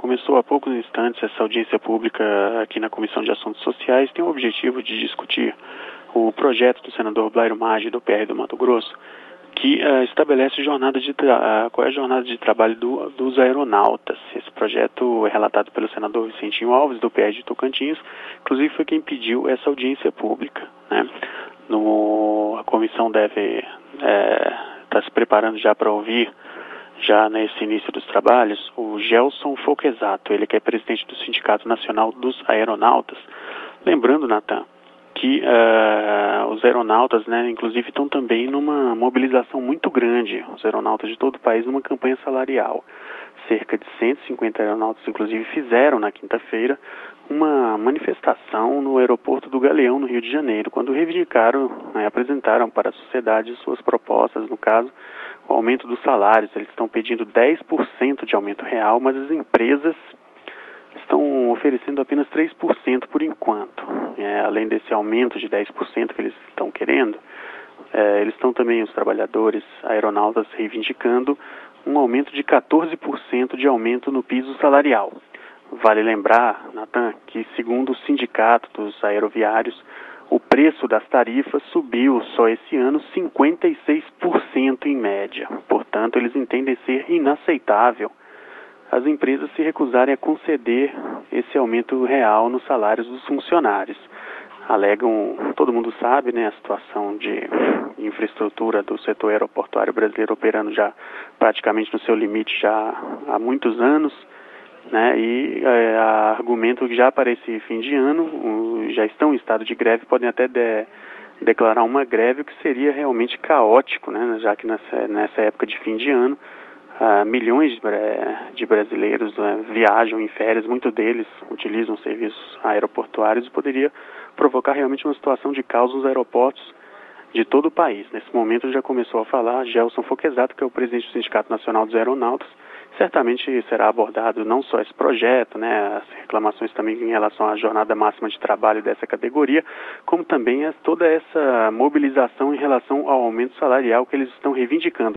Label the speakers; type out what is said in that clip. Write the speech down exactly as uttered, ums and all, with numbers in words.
Speaker 1: começou há poucos instantes essa audiência pública aqui na Comissão de Assuntos Sociais. Tem o objetivo de discutir o projeto do senador Blairo Maggi, do P R do Mato Grosso, que uh, estabelece jornada de tra- uh, qual é a jornada de trabalho do, dos aeronautas. Esse projeto é relatado pelo senador Vicentinho Alves, do P R de Tocantins, inclusive foi quem pediu essa audiência pública, né? No, a comissão deve estar é, tá se preparando já para ouvir, já nesse início dos trabalhos, o Gelson Foquesato, ele que é presidente do Sindicato Nacional dos Aeronautas. Lembrando, Natan, que uh, os aeronautas, né, inclusive, estão também numa mobilização muito grande, os aeronautas de todo o país, numa campanha salarial. Cerca de cento e cinquenta aeronautas, inclusive, fizeram na quinta-feira uma manifestação no aeroporto do Galeão, no Rio de Janeiro, quando reivindicaram, né, apresentaram para a sociedade suas propostas, no caso, o aumento dos salários. Eles estão pedindo dez por cento de aumento real, mas as empresas estão oferecendo apenas três por cento por enquanto. É, além desse aumento de dez por cento que eles estão querendo, é, eles estão também, os trabalhadores aeronautas, reivindicando um aumento de quatorze por cento de aumento no piso salarial. Vale lembrar, Natan, que segundo o Sindicato dos Aeroviários, o preço das tarifas subiu só esse ano cinquenta e seis por cento em média. Portanto, eles entendem ser inaceitável as empresas se recusarem a conceder esse aumento real nos salários dos funcionários. Alegam, todo mundo sabe, né, a situação de infraestrutura do setor aeroportuário brasileiro operando já praticamente no seu limite já há muitos anos, né, e é, argumentam que já para esse fim de ano, um, já estão em estado de greve, podem até de, declarar uma greve, o que seria realmente caótico, né, já que nessa, nessa época de fim de ano, Uh, milhões de, de brasileiros uh, viajam em férias, muitos deles utilizam serviços aeroportuários e poderia provocar realmente uma situação de caos nos aeroportos de todo o país. Nesse momento já começou a falar Gelson Foquesato, que é o presidente do Sindicato Nacional dos Aeronautas. Certamente será abordado não só esse projeto, né, as reclamações também em relação à jornada máxima de trabalho dessa categoria, como também toda essa mobilização em relação ao aumento salarial que eles estão reivindicando.